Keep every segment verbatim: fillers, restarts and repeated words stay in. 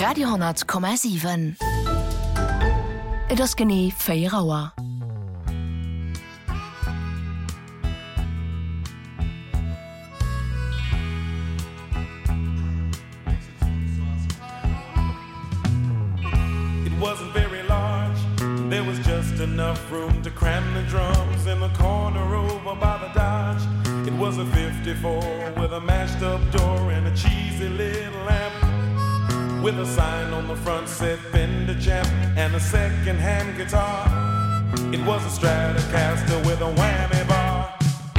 Radio hundert komma sieben. Et ass gené féier Auer. It wasn't very large. There was just enough room to cram the drums in the corner over by the Dodge. It was a fifty-four with a mashed up door and a cheesy little lamp with a sign on the front said Fender Champ and a second-hand guitar. It was a Stratocaster with a whammy bar.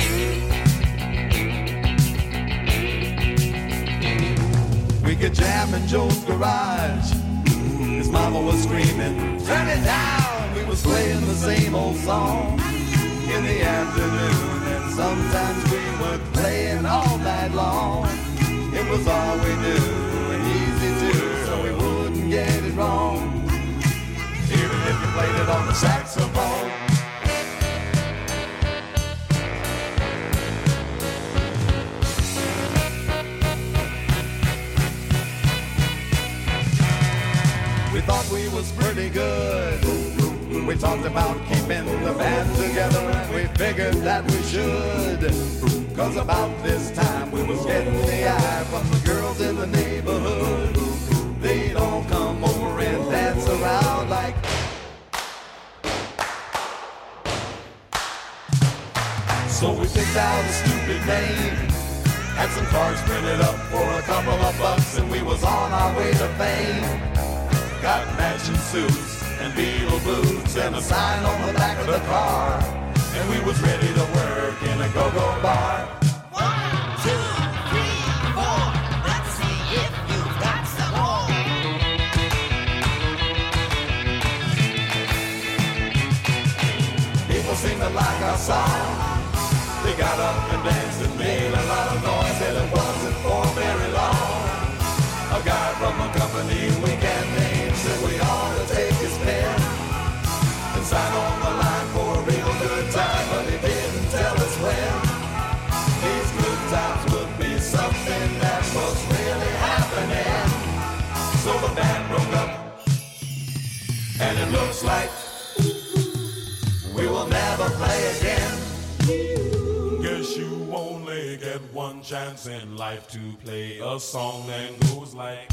We could jam in Joe's garage. His mama was screaming, turn it down. We was playing the same old song in the afternoon, and sometimes we were playing all night long. It was all we knew and easy too, so we wouldn't get it wrong, even if you played it on the saxophone. We thought we was pretty good. We talked about keeping the band together, and we figured that we should. Cause about this time we was getting the eye from the girls in the neighborhood. They'd all come over and dance around like. So we picked out a stupid name, had some cards printed up for a couple of bucks, and we was on our way to fame. Got matching suits and Beatle boots and a sign on the back of the car, and we was ready to work in a go-go bar. One, two, three, four. Let's see if you've got some more. People seem to like our song. They got up and danced and made a lot of noise, and it wasn't for very long. A guy from a company we can't name said we ought to take his pen and sign on the line for a real good time, but he didn't tell us when. These good times would be something that was really happening. So the band broke up, and it looks like we will never play again. Guess you only get one chance in life to play a song that goes like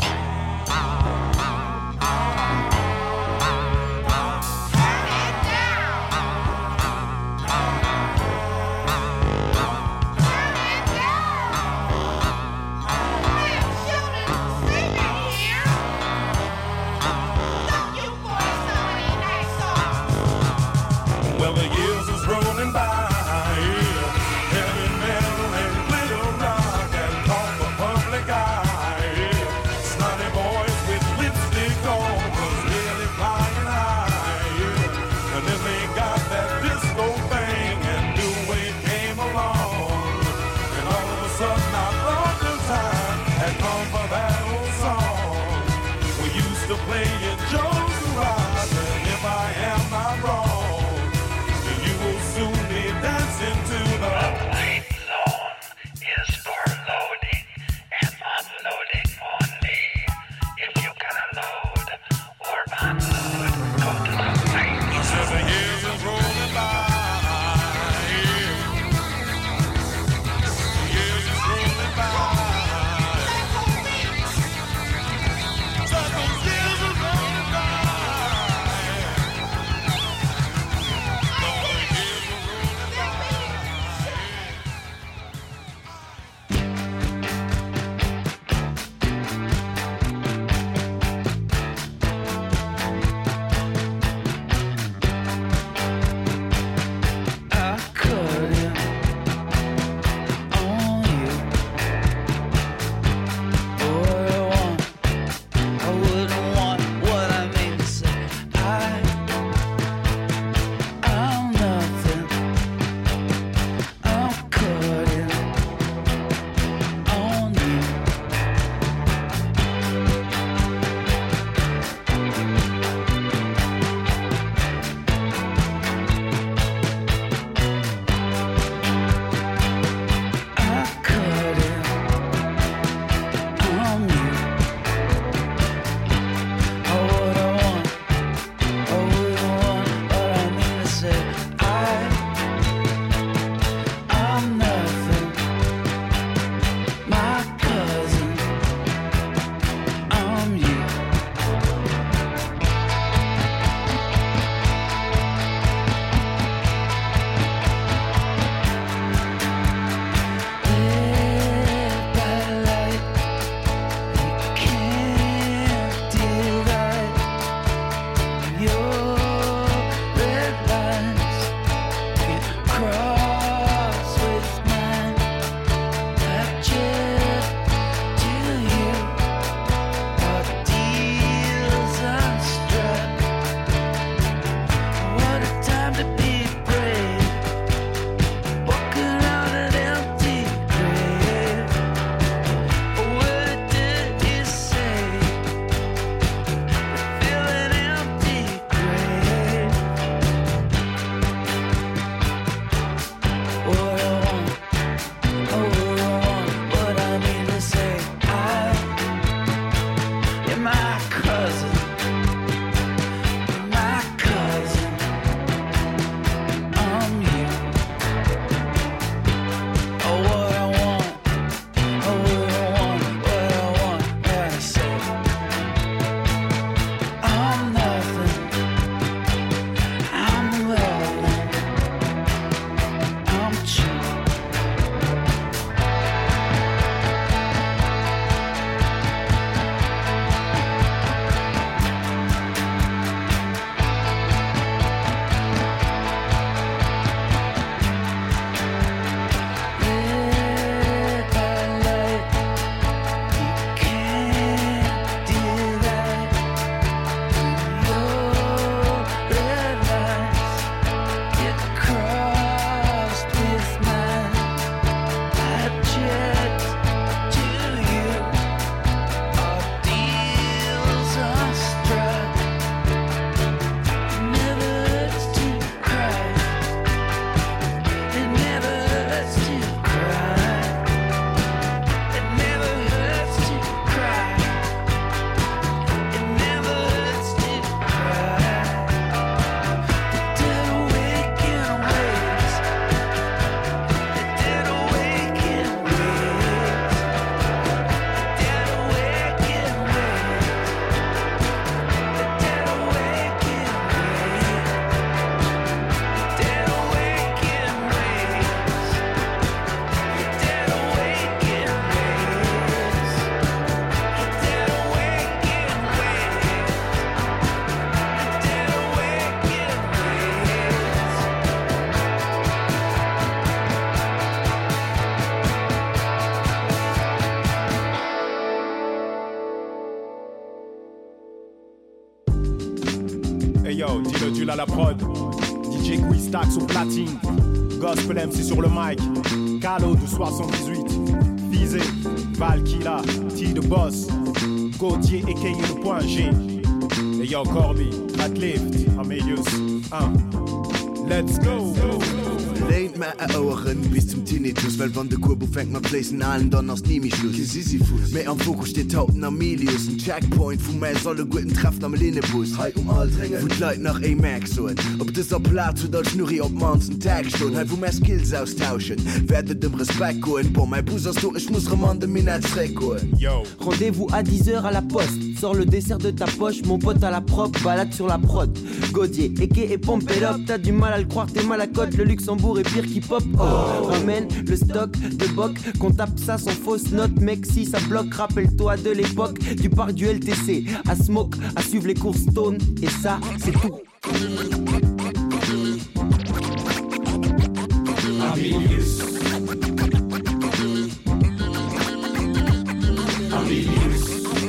well, the years is rolling by. Snotty boys with lipstick on, 'cause really yo, dis-le, du la la prod. D J Quistax au platine. Gospel M C sur le mic. Calo de soixante-dix-huit. Fizé, Valkyla, T de Boss. Gauthier a k a le point G. Et yo, Corby, Radlift, Amelius. un. Let's go! Lehnt mir a Ohren bis zum Tinnitus, weil wann de Kurbo fängt man Pläsen allen dann ass Nimi Schluss. Sisyphus. Mei am Fokus steht hauten Amelius, ein Checkpoint, wo mei solle guten Treffen am Linnebus. Hei um all drängen, wo Leiit nach A Max soen. Ob das a Platz oder Schnurri op manzen Tag stund, hei wo mei Skills austauschen. Werdet dem Respekt goen, bon mei Bus du, ich muss remande min als Rekoen. Yo! Rendez-vous à dix heures à la poste. Sors le dessert de ta poche, mon pote à la prop, balade sur la prod. Godier, Eke et Pompelop, t'as du mal à le croire, t'es mal à côte, le Luxembourg est pire qu'hip-hop. Oh, ramène le stock de boc, qu'on tape ça sans fausse note, mec, si ça bloque, rappelle-toi de l'époque du parc du L T C. À smoke, à suivre les courses Stone, et ça, c'est tout. Amelius. Amelius.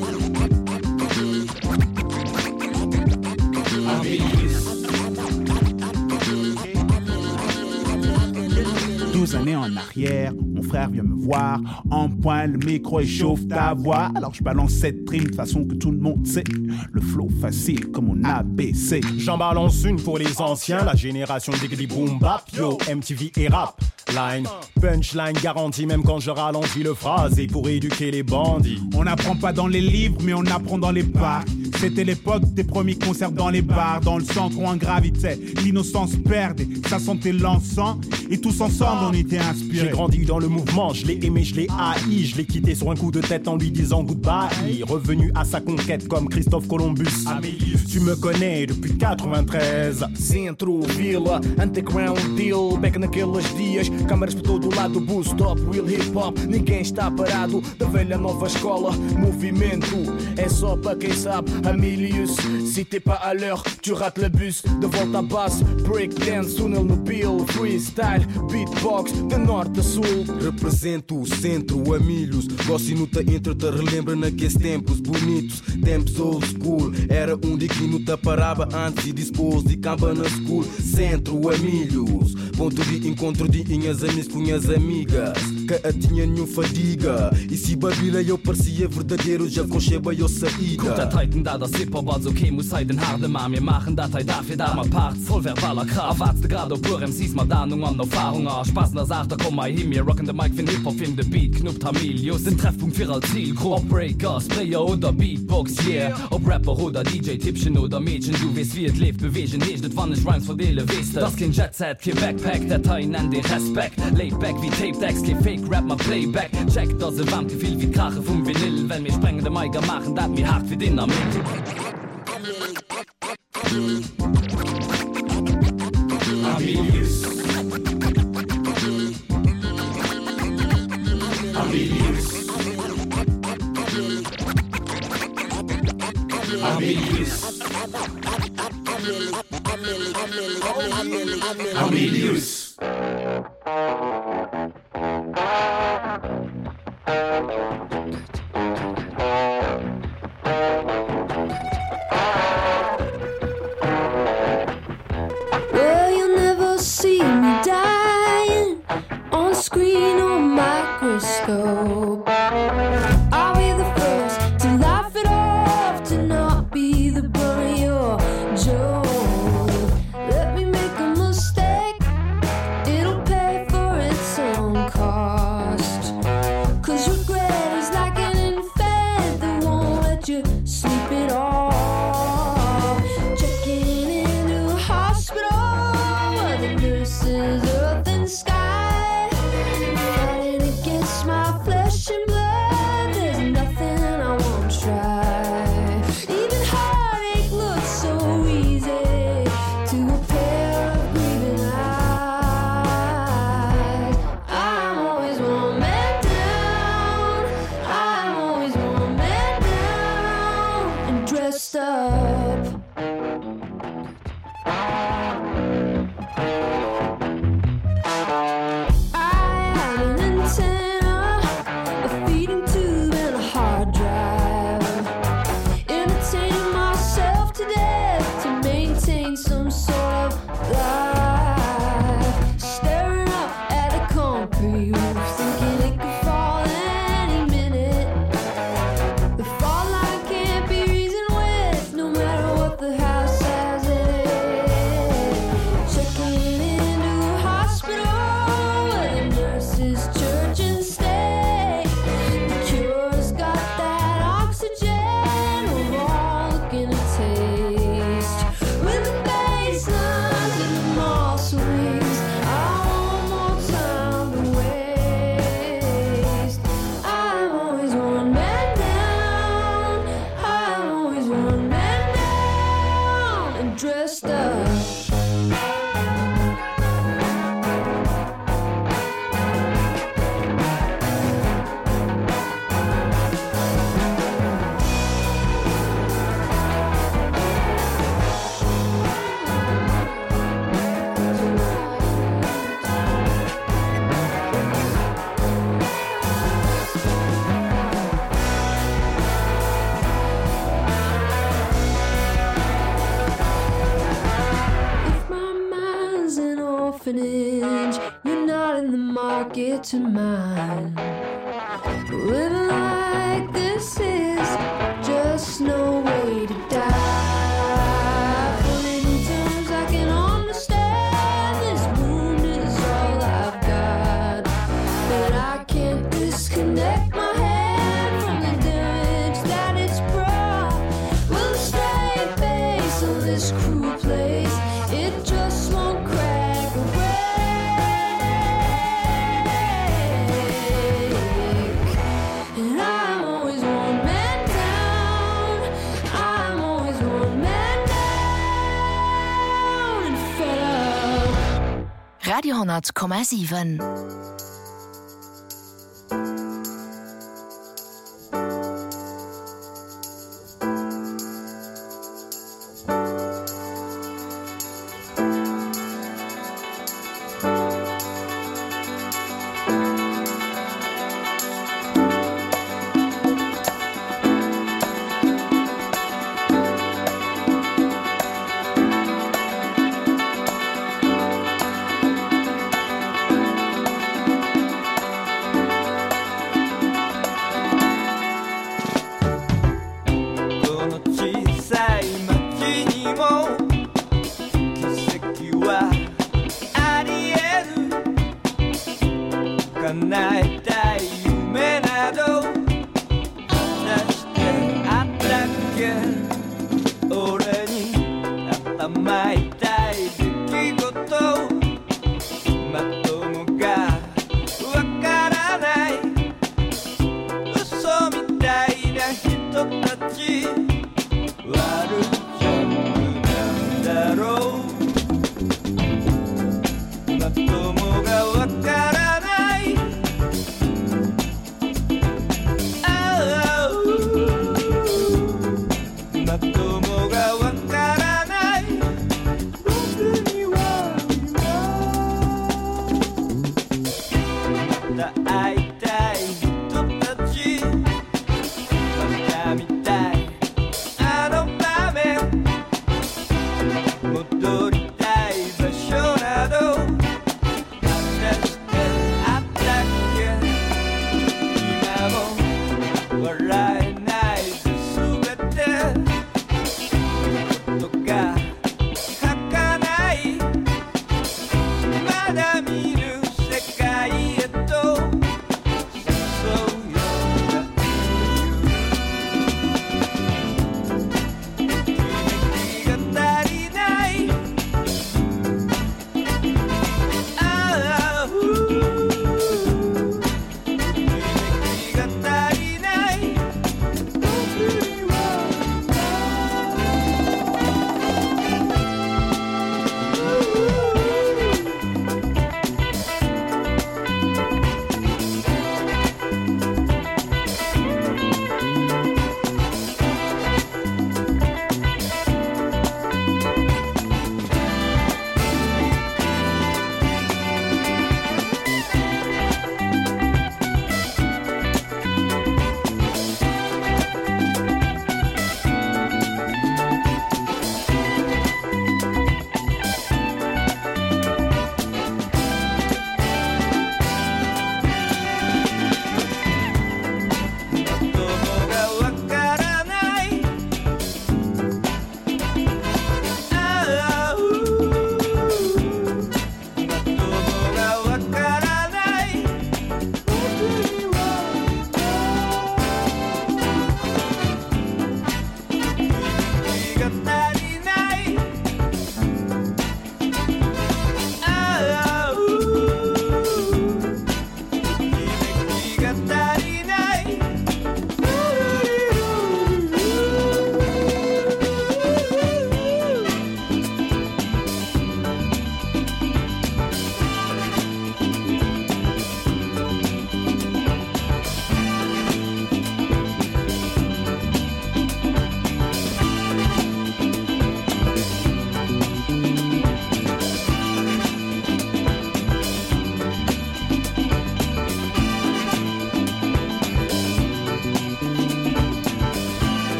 douze années en arrière, mon frère vient me voir. En point, le micro échauffe ta voix. Alors je balance cette rime de façon que tout le monde sait. Le flow facile comme mon A B C. J'en balance une pour les anciens, la génération diggity boom bap. Yo, M T V et rap. Line, punchline garantie même quand je ralentis le phrasé pour éduquer les bandits. On n'apprend pas dans les livres mais on apprend dans les parcs. C'était l'époque des premiers concerts dans les bars. Dans le centre où on gravitait, l'innocence perdait, ça sentait l'encens. Et tous ensemble on était inspirés. J'ai grandi dans le mouvement, je l'ai aimé, je l'ai haï. Je l'ai quitté sur un coup de tête en lui disant goodbye. Revenu à sa conquête comme Christophe Columbus. Amelius, tu me connais depuis quatre-vingt-treize. Centro, Vila, Underground Deal. Back naqueles dias, câmaras por todo lado. Boost stop, real hip hop, ninguém está parado. Da velha nova escola, movimento é só para quem sabe. Amelius, si t'es pas à l'heure, tu rates le bus. De volta à base, breakdance, túnel no Bill, freestyle, beatbox, de norte a sul. Represento o centro, Amelius. Gosto e nuta entra, te relembra naqueles tempos bonitos. Tempos old school, era um dia que nuta parava antes e depois de camba na school. Centro, Amelius, ponto de encontro de minhas amigas com minhas amigas. Que a tinha nenhum fadiga. E se Babila eu parecia verdadeiro, já com Sheba eu saída. Gut, der Titan da, das Hip-Hop, also okay, muss sei den harten Mann. Wir machen Datei dafür, da mal Parts, voll verbaler Kraft. Erwartest grad auf pur M Cs, mal da nun an Erfahrung. Spaß in der Sache, da komm mal hin, wir rocken den Mic für Hip-Hop, in the Beat, knuppt Amelius. Den Treffpunkt für als Ziel, Ob Breaker, Sprayer oder Beatbox, yeah. Ob Rapper oder D J, Tippchen oder Mädchen, du weißt wie es lebt, bewegen nicht, das wann ich Rhymes verdele, weißt du. Das kein Jet-Set, kein Backpack, Datei nenn den Respekt. Laid-back wie Tape-Decks, kein Fake-Rap, mal Playback. Check, das ist warm, gefühl wie Krache vom Vinyl. Wenn wir sprengen den Mic machen, dat mir hart wie Dynamit. Amelius. Amelius. Amelius. Amelius. Well, you'll never see me dying on screen or microscope. I'll be the first to laugh it off, to not be the butt of your joke. Let me make a mistake, it'll pay for its own cost. Cause regret is like an infant that won't let you sleep it off. Checking into a hospital where the nurses earth and sky, fighting against my flesh and blood. There's nothing I won't try. Even heartache looks so easy to a pair of grieving eyes. I'm always one man down, I'm always one man down and dressed up. I am an antenna, a feeding tube and a hard drive, entertaining myself to death to maintain get to mine. Living like this is just no way to die. Put it in terms I can understand. This wound is all I've got, but I can't disconnect my head from the damage that it's brought. Will the straight face of this cruel place, it just won't crack away. And I'm always one man down, I'm always one man down and fed up. Radio honderd komma sieben.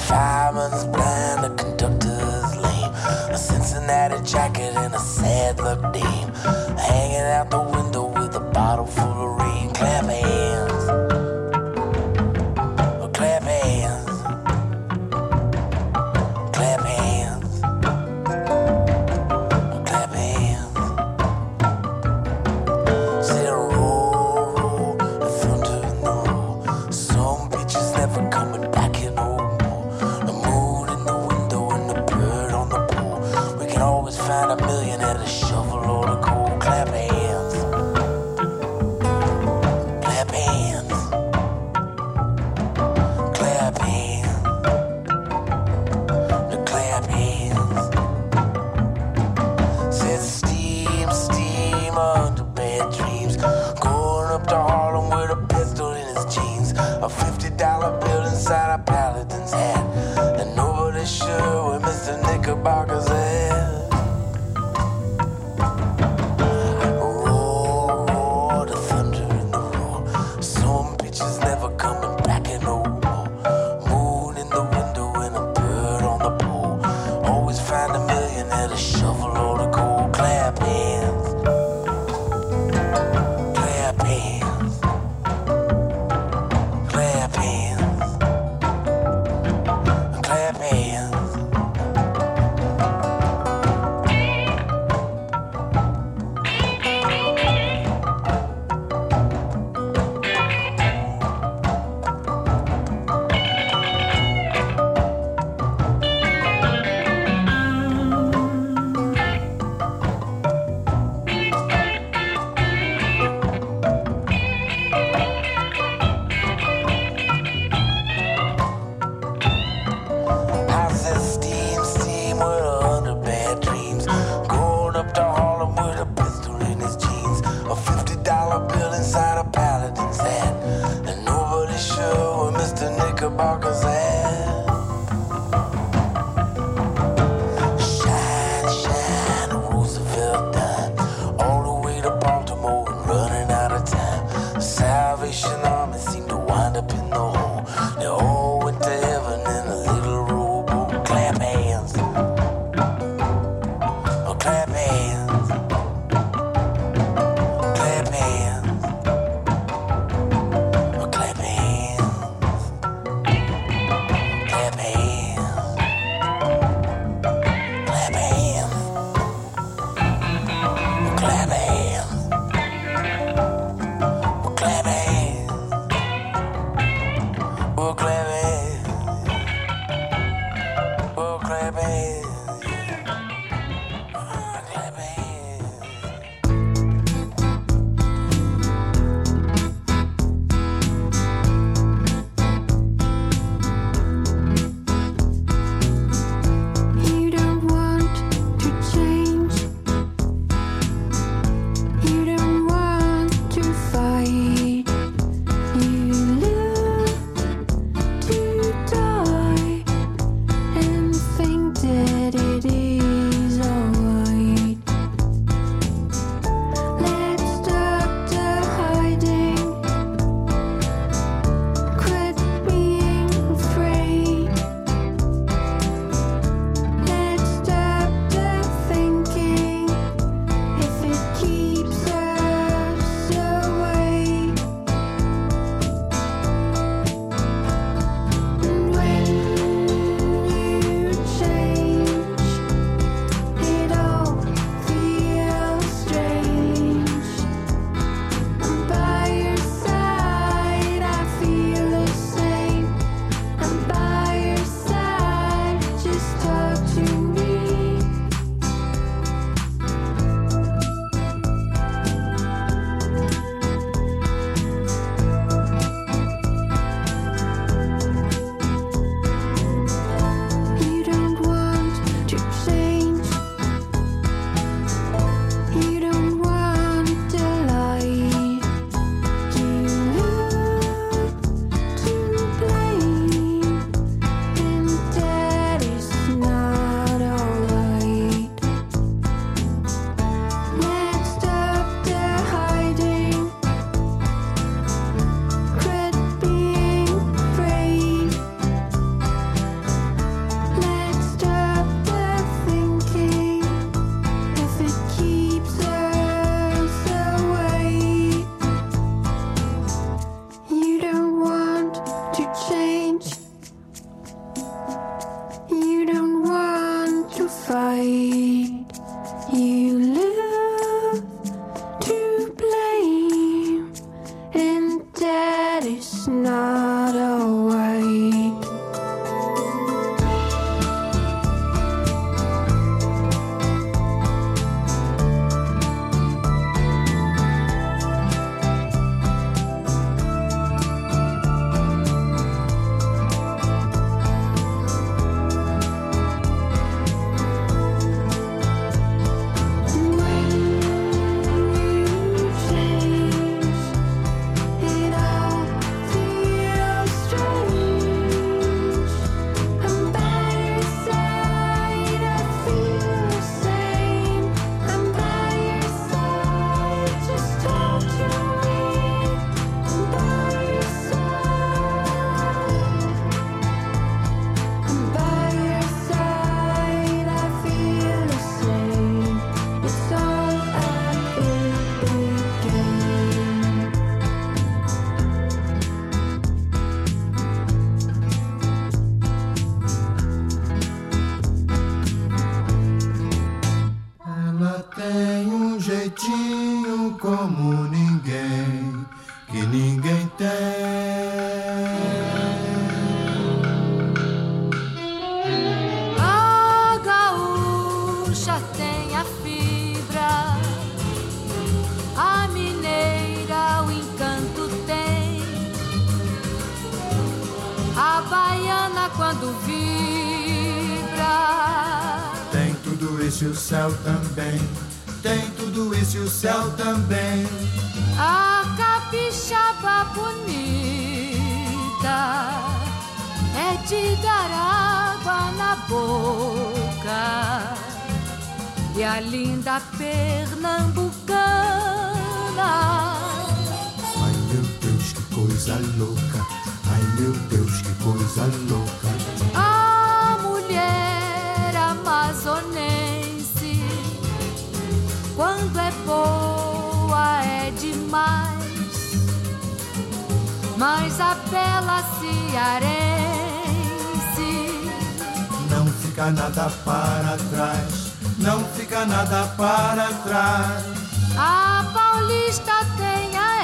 fireman's blind, the conductor's lame. A Cincinnati jacket and a sad luck dame. Hanging out the window with a bottle full of rain. Clap hands. Clap hands. Clap hands. Clap hands. Say roll, roll, the thunder in the roll. Some bitches never coming back here no more. The moon in the window and the bird on the pole. We can always find a million at a shovel or the coal. Clap hands. Clap hands. Clap hands. The clap hands. Said steam, steam under bad dreams. Going up to Harlem with a pistol in his jeans. A fifty dollar bill inside a paladin's hat. And nobody's sure where Mister Knickerbocker's at. Roar, roar, the thunder in the roar. Some bitches never coming back in no more. Moon in the window and a bird on the pole. Always find a million at a shovel or the coal. Clap hands. Clap hands. Clap hands. como ninguém, que ninguém tem. A gaúcha tem a fibra, a mineira o encanto tem, a baiana quando vibra. Tem tudo isso e o céu também. Tem tudo isso e o céu também. A capixaba bonita é de dar água na boca, e a linda pernambucana. Ai meu Deus, que coisa louca. Ai meu Deus, que coisa louca. A mulher amazonense, quando é boa é demais, mas a bela cearense não fica nada para trás, não fica nada para trás. A paulista tem a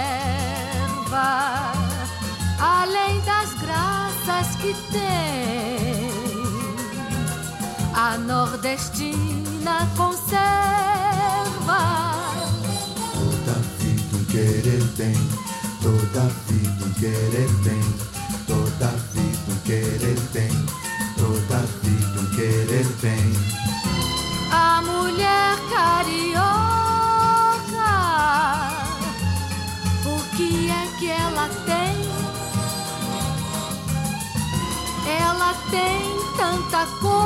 erva, além das graças que tem, a nordestina conserva. Toda vida um querer tem, toda vida um querer tem, toda vida um querer tem, toda vida um querer tem. A mulher carioca, o que é que ela tem? Ela tem tanta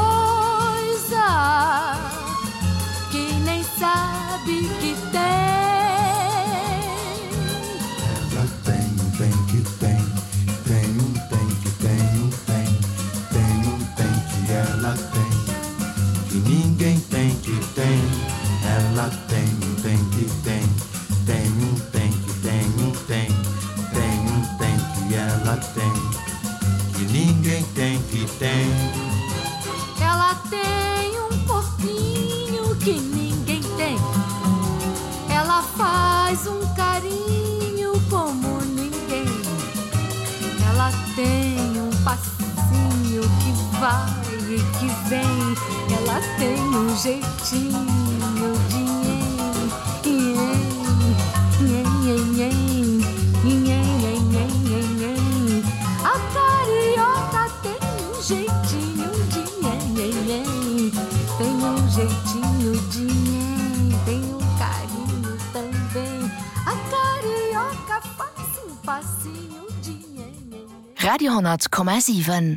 coisa que nem sabe que tem. Ela tem um tem que tem, tem um tem que tem um tem, tem um tem que ela tem, que ninguém tem que tem. Ela tem um tem que tem, tem um tem que tem um tem, tem um tem que ela tem, que ninguém tem que tem. Ela tem um corpinho que ninguém tem. Ela faz um carinho como ninguém. Ela tem um passinho que vai e que vem. Ela tem um jeitinho de nhen, nhen, nhen, nhen, nhen, nhen, nhen. A carioca tem um jeitinho de nhen, nhen, nhen. Tem um jeitinho de nhen, tem um carinho também. A carioca faz um passinho de nhen, nhen. Radio honderd komma zeven.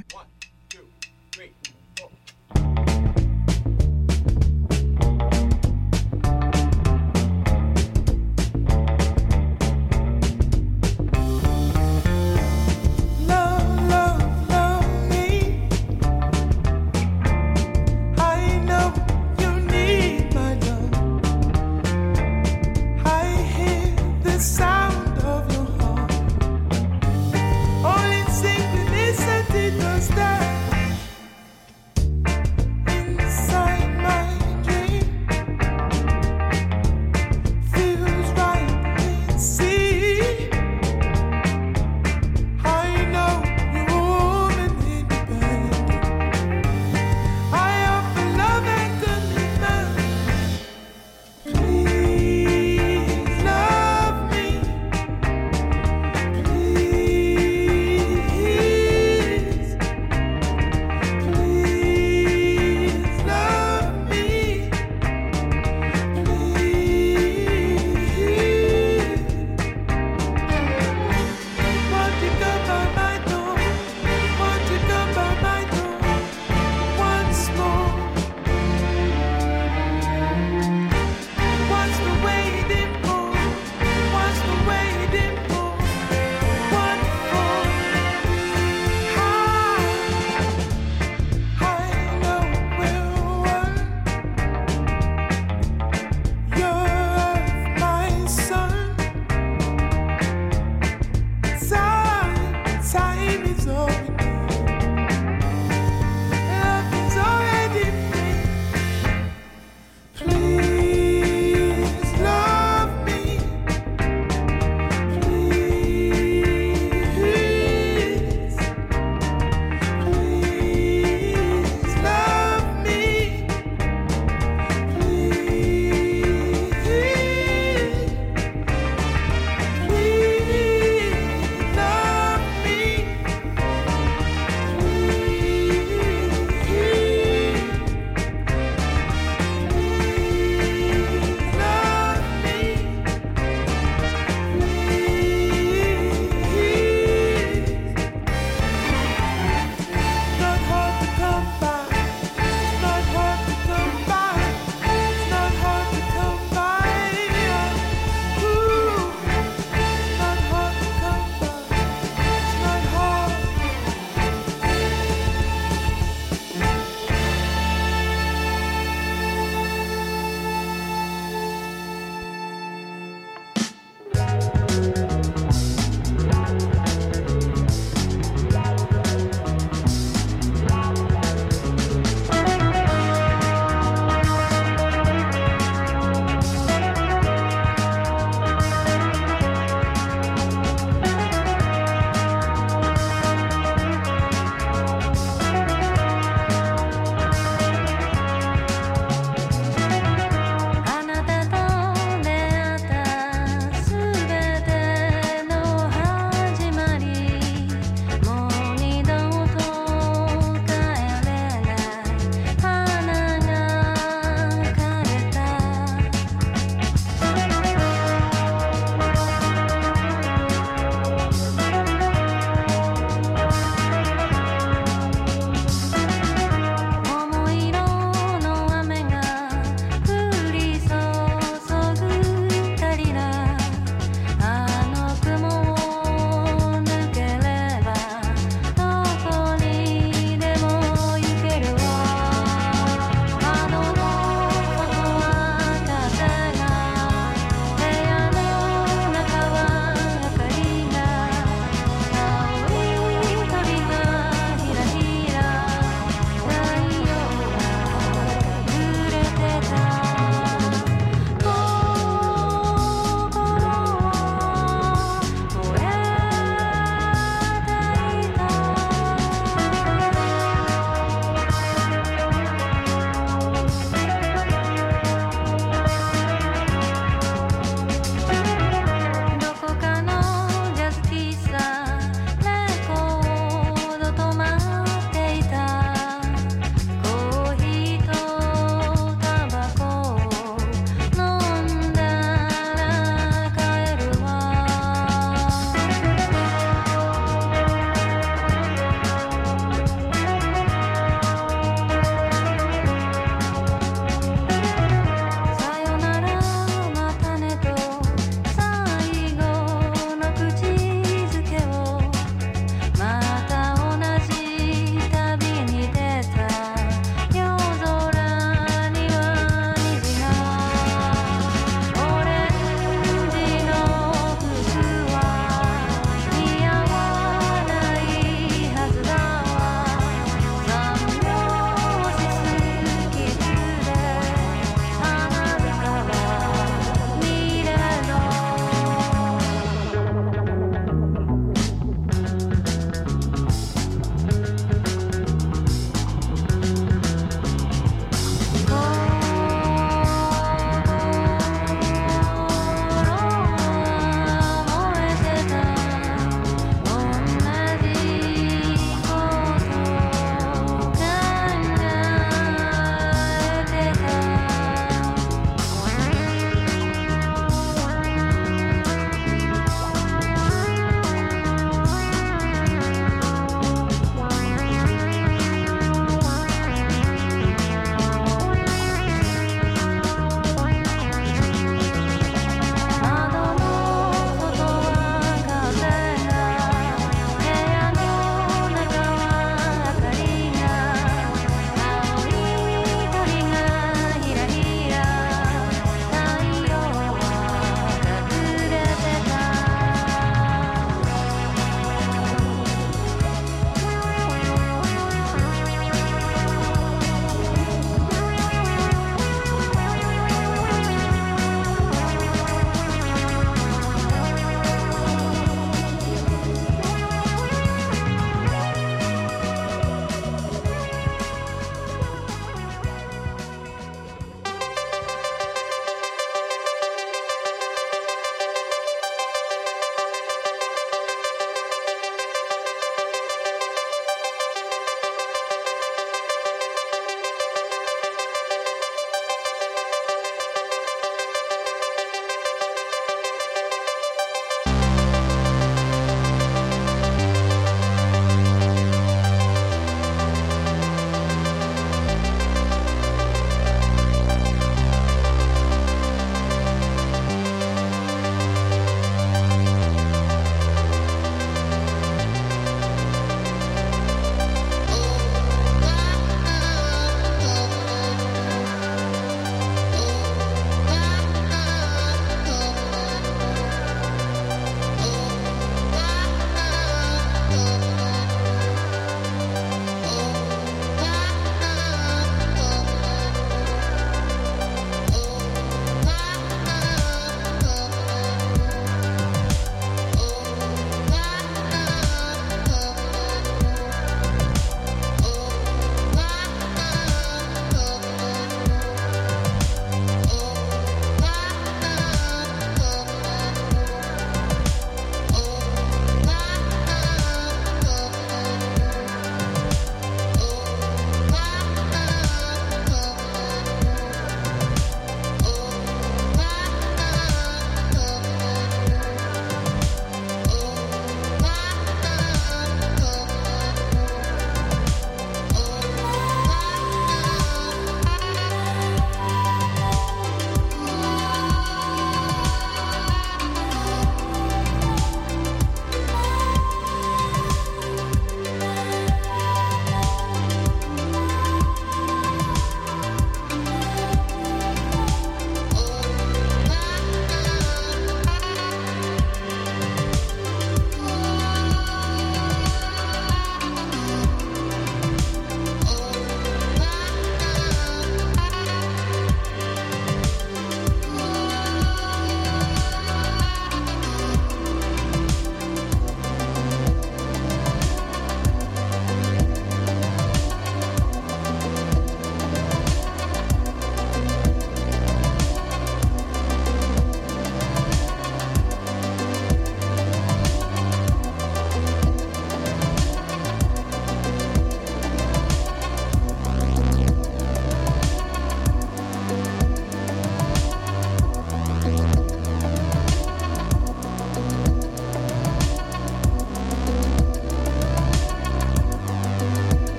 Only synchronicity does that.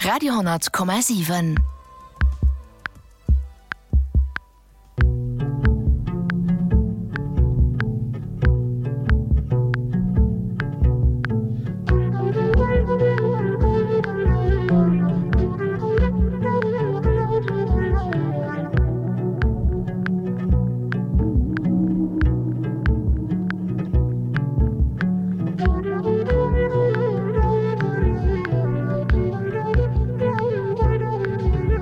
Radio honderd Komma sieben. Thank you.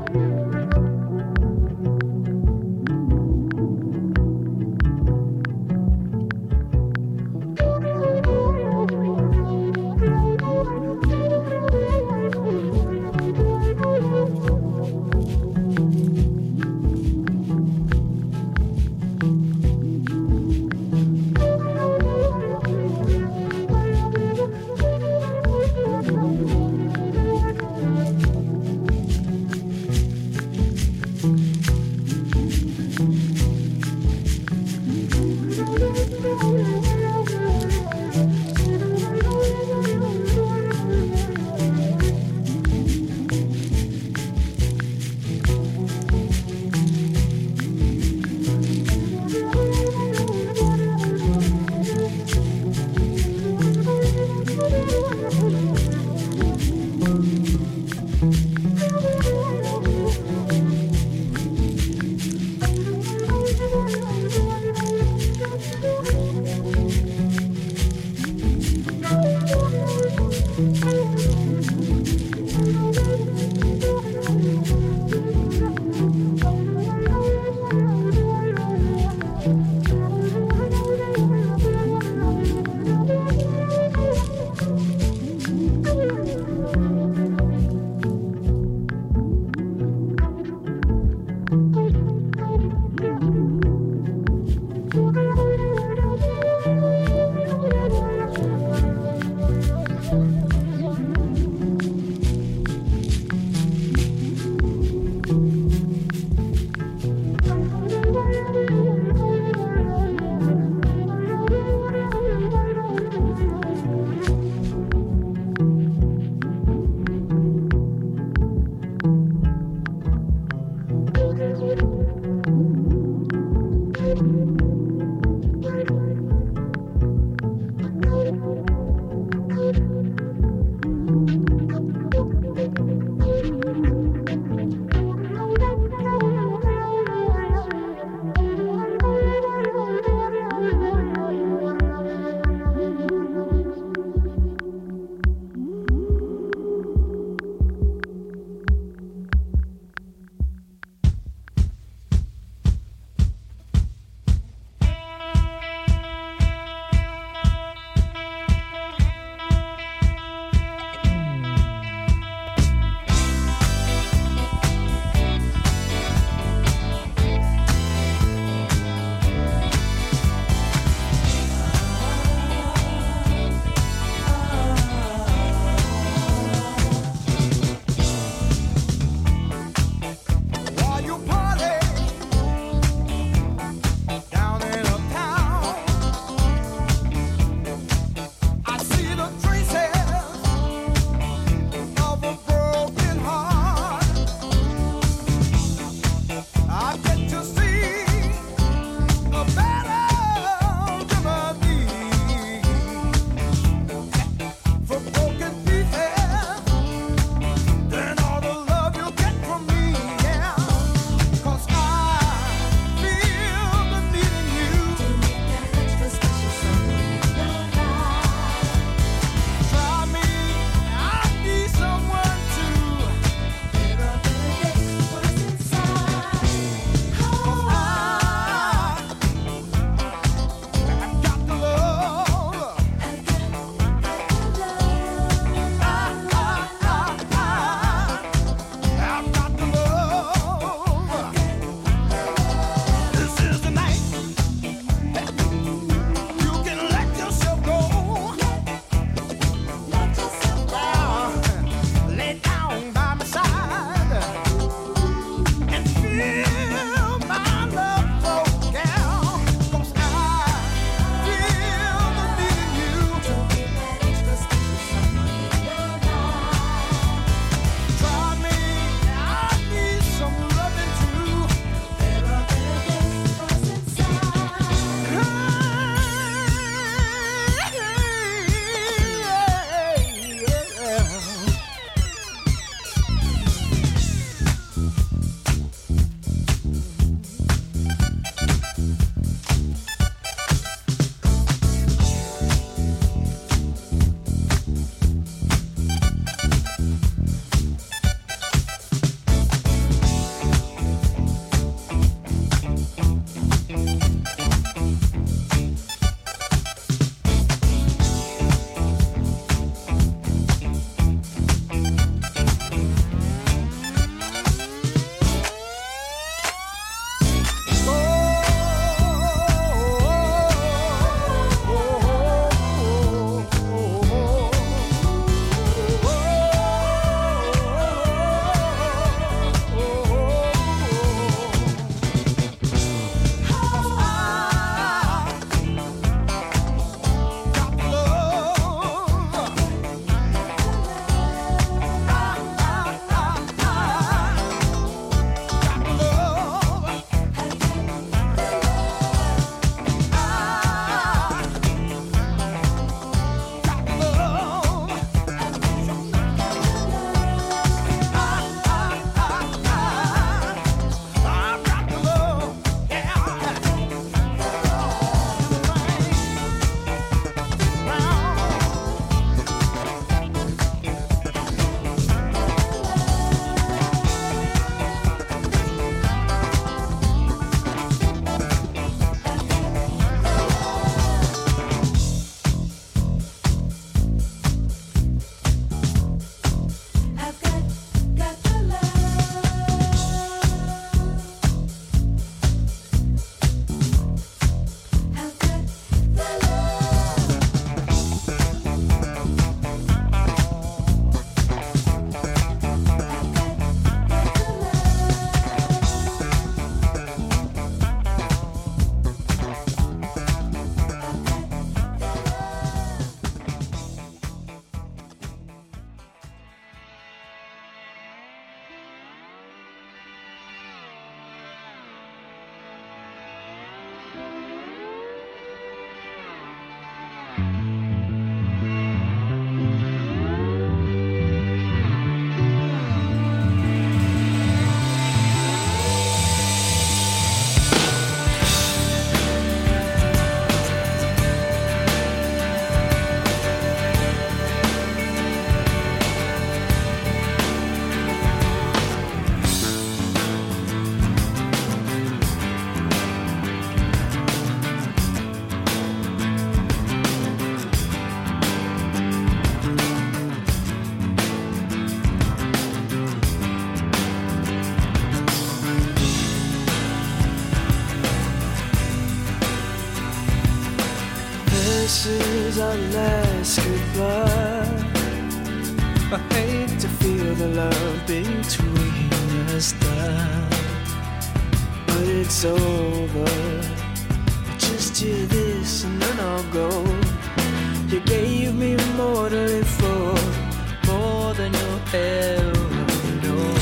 This is our last goodbye. I hate to feel the love between us die, but it's over. Just hear this and then I'll go. You gave me more to live for, more than you'll ever know.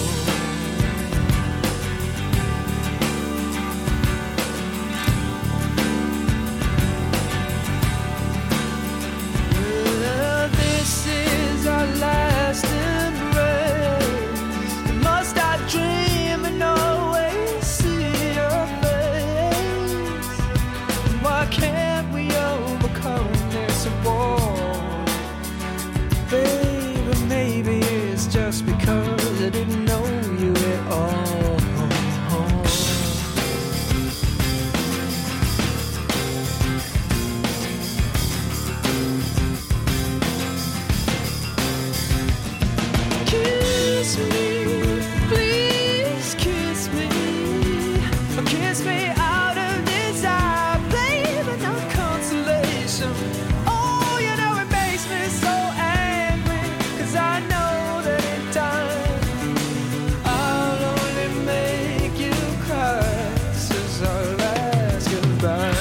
This is our last embrace. Must I dream and always see your face? Why can't we overcome this war? Baby, maybe it's just because I didn't know you at all. Kiss me, please kiss me, kiss me out of this eye, baby, no consolation. Oh, you know it makes me so angry, 'cause I know that in time I'll only make you cry. This is our last goodbye.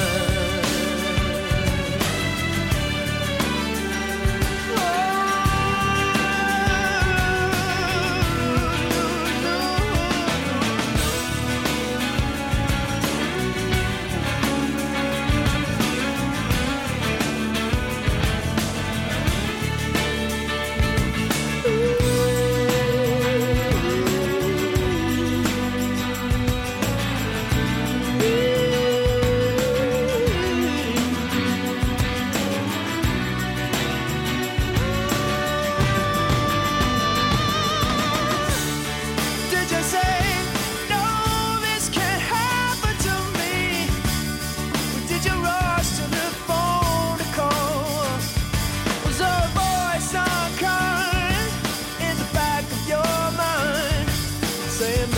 Did you say, no, this can't happen to me? Did you rush to the phone to call? Was there a voice unkind in the back of your mind saying,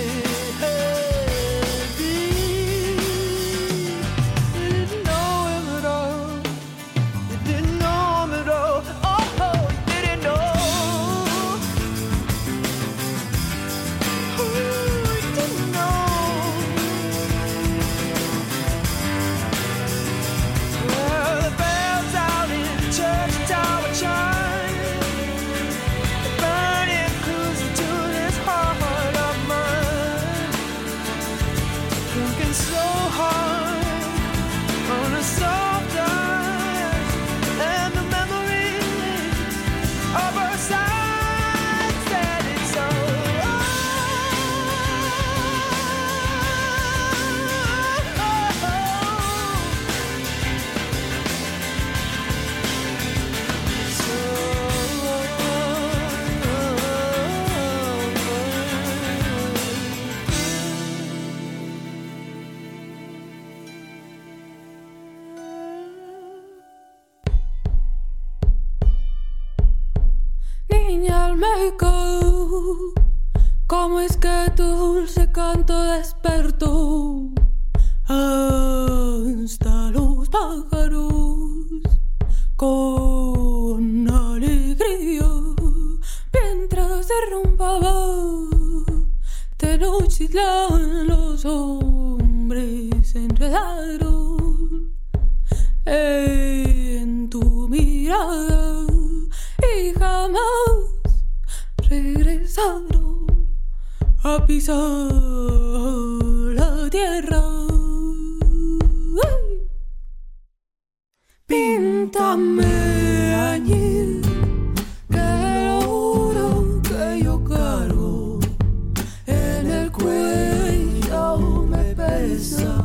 maybe you didn't know him at all? You didn't know him at all. Oh, you didn't know. Well, the bells out in the church tower chime, burning cruising to this heart of mine, thinking so hard on a soft eye, and the memory of our sides that it's Niña Olmeca, ¿cómo es que tu dulce canto despertó hasta los pájaros con alegría mientras derrumbaba de noche los hombres se enredaron en tu mirada y jamás regresaron a pisar la tierra. ¡Ay! Pin Píntame añil, que el oro que yo cargo en el cuello me pesa.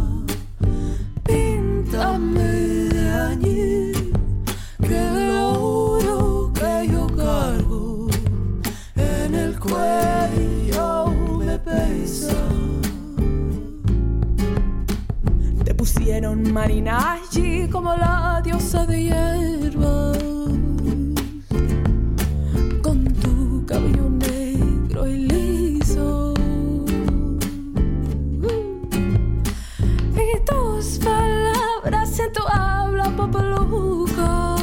Píntame añil, que el oro que yo cargo en el cuello me pesa. Te pusieron marina allí como la diosa de hierbas, con tu cabello negro y liso y tus palabras en tu habla papaluca,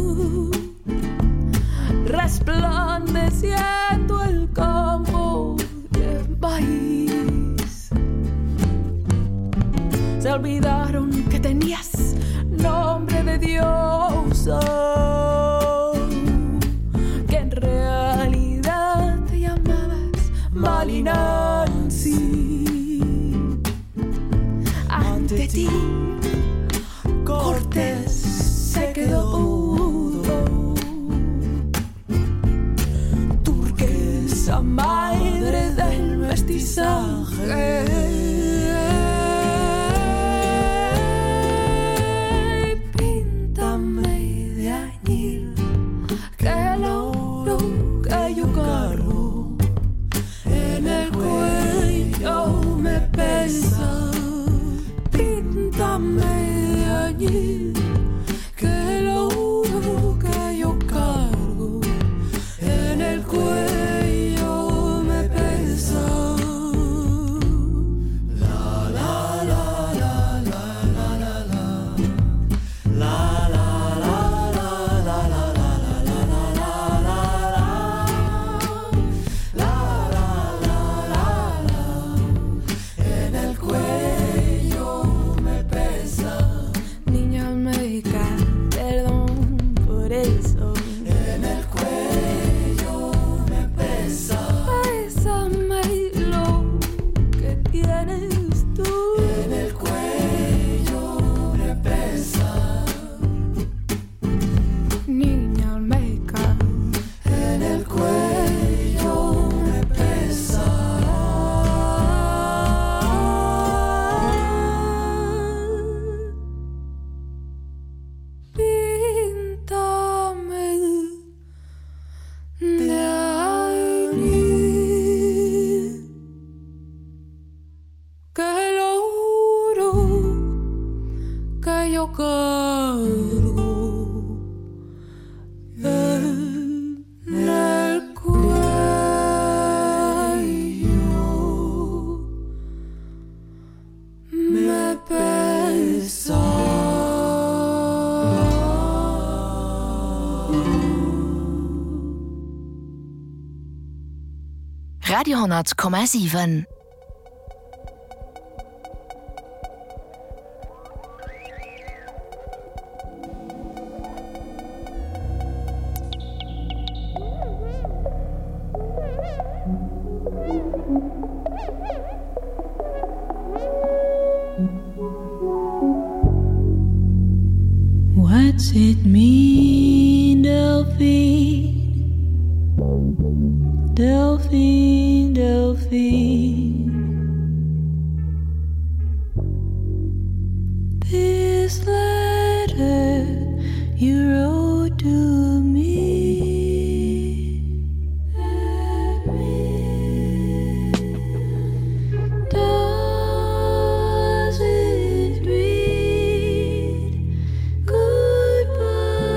resplandeciendo el campo de maíz. Se olvidaron que tenías nombre de diosa, que en realidad te llamabas Malinansi. Ante ti Cortés se quedó mudo, turquesa madre del mestizaje. Píntame allí, que el oro que yo cargo en el cuello me pesa. La la la la la la la la la la la la la la Radio honderd komma sieben. What's it mean, Delphine? Delphine, Delphine. This letter you wrote to me. Does it read goodbye?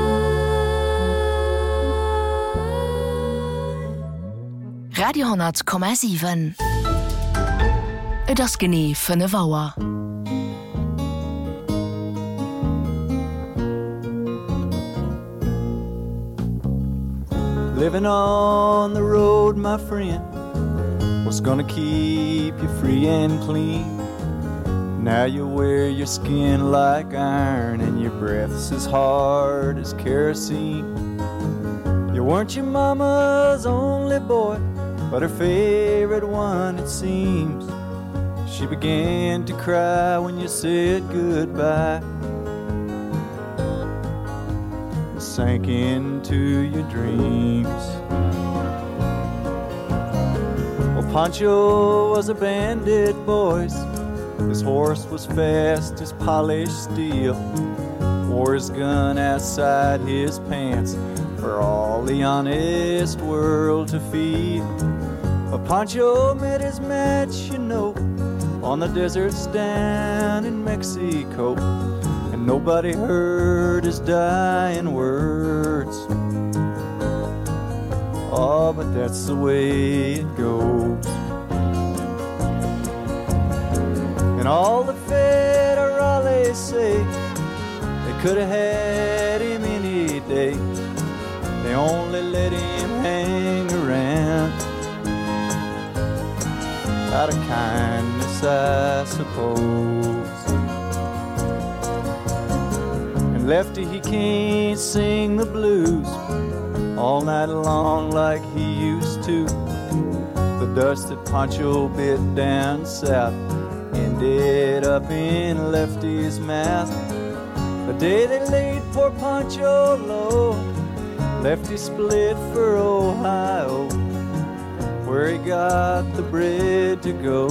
Radio honderd komma sieben. Et ass genee vun e Waer. Living on the road, my friend, what's gonna keep you free and clean? Now you wear your skin like iron and your breath's as hard as kerosene. You weren't your mama's only boy, but her favorite one, it seems. She began to cry when you said goodbye. sank into your dreams. Well, Pancho was a bandit, boys. His horse was fast as polished steel. Wore his gun outside his pants for all the honest world to feel. But Pancho met his match, you know, on the deserts down in Mexico. And nobody heard his dying words. Oh, but that's the way it goes. And all the federales say they could have had him any day. They only let him hang around out of kindness, I suppose. And Lefty, he can't sing the blues all night long like he used to. The dust that Pancho bit down south ended up in Lefty's mouth. The day they laid poor Pancho low, Lefty split for Ohio, where he got the bread to go.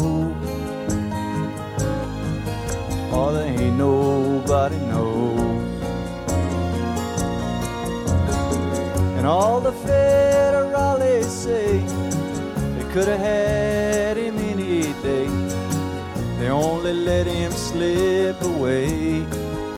Oh, there ain't nobody knows. And all the federales say they could have had him any day. They only let him slip away